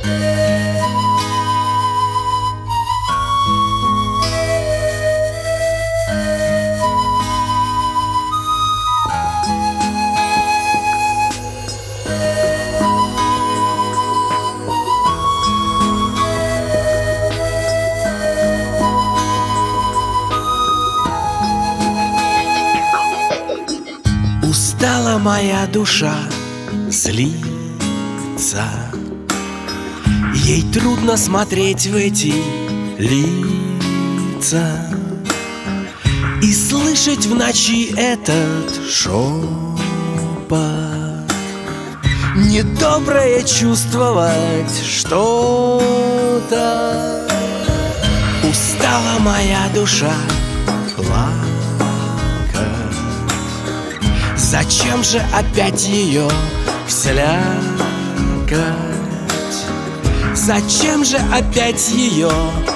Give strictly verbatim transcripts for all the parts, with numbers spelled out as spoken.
Устала моя душа злиться, ей трудно смотреть в эти лица и слышать в ночи этот шепот. Недоброе чувствовать что-то. Устала моя душа плакать. Зачем же опять ее вслякать? Зачем же опять ее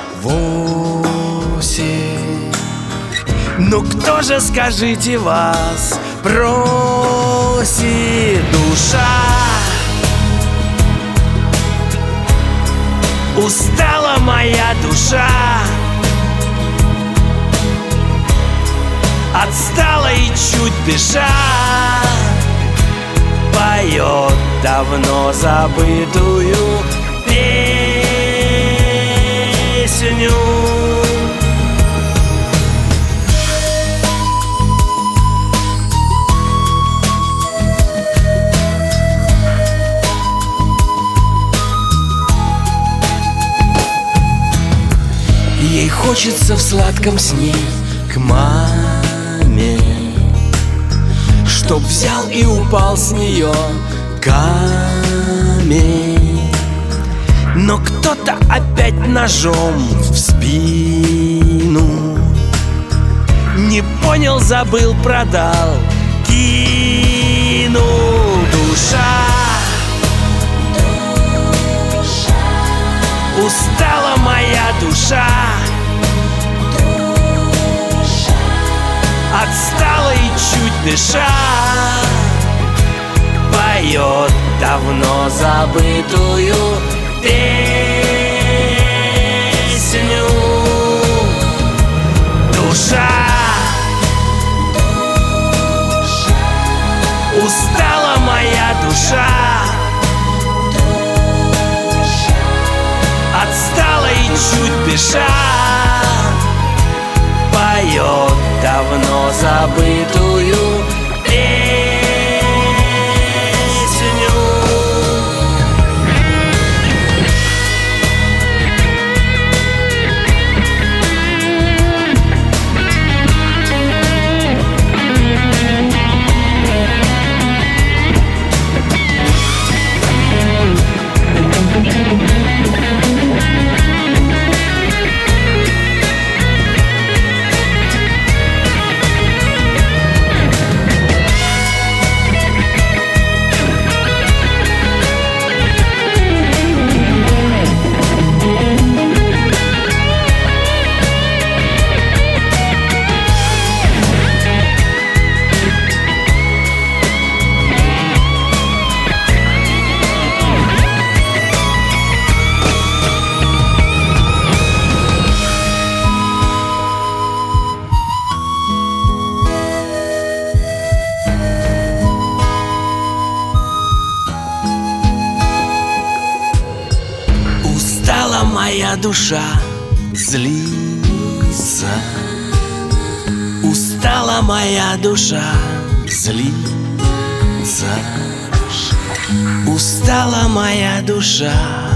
в осень? Ну кто же, скажите, вас просит? Душа устала моя душа, отстала и чуть дыша поет давно забытую песню. Ей хочется в сладком сне к маме, чтоб взял и упал с нее камень. Но кто-то опять ножом в спину, не понял, забыл, продал, кинул. Душа устала моя душа, отстала и чуть дыша поет давно забытую песню. Душа устала моя душа, отстала и чуть дыша поет давно забытую песню. Устала моя душа злиться, устала моя душа злиться, устала моя душа.